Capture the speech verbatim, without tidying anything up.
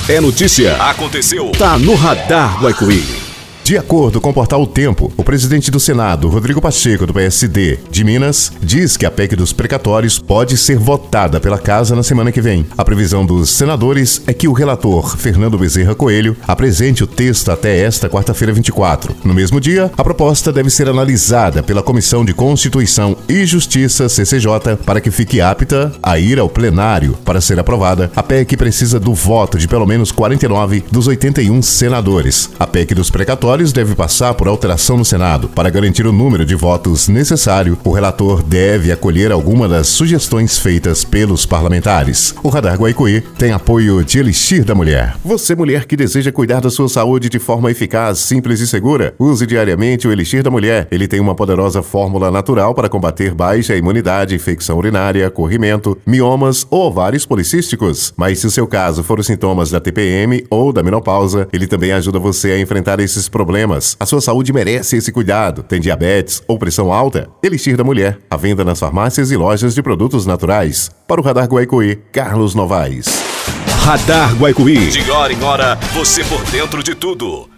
É notícia. Aconteceu. Tá no Radar Guaicuí. De acordo com o portal O Tempo, o presidente do Senado, Rodrigo Pacheco, do P S D de Minas, diz que a P E C dos precatórios pode ser votada pela Casa na semana que vem. A previsão dos senadores é que o relator, Fernando Bezerra Coelho, apresente o texto até esta quarta-feira, vinte e quatro. No mesmo dia, a proposta deve ser analisada pela Comissão de Constituição e Justiça, C C J, para que fique apta a ir ao plenário. Para ser aprovada, a P E C precisa do voto de pelo menos quarenta e nove dos oitenta e um senadores. A P E C dos precatórios deve passar por alteração no Senado. Para garantir o número de votos necessário, o relator deve acolher alguma das sugestões feitas pelos parlamentares. O Radar Guaicuí tem apoio de Elixir da Mulher. Você, mulher que deseja cuidar da sua saúde de forma eficaz, simples e segura, use diariamente o Elixir da Mulher. Ele tem uma poderosa fórmula natural para combater baixa imunidade, infecção urinária, corrimento, miomas ou ovários policísticos. Mas se o seu caso for os sintomas da T P M ou da menopausa, ele também ajuda você a enfrentar esses problemas. Problemas. A sua saúde merece esse cuidado. Tem diabetes ou pressão alta? Elixir da Mulher. À venda nas farmácias e lojas de produtos naturais. Para o Radar Guaicuí, Carlos Novaes. Radar Guaicuí. De hora em hora, você por dentro de tudo.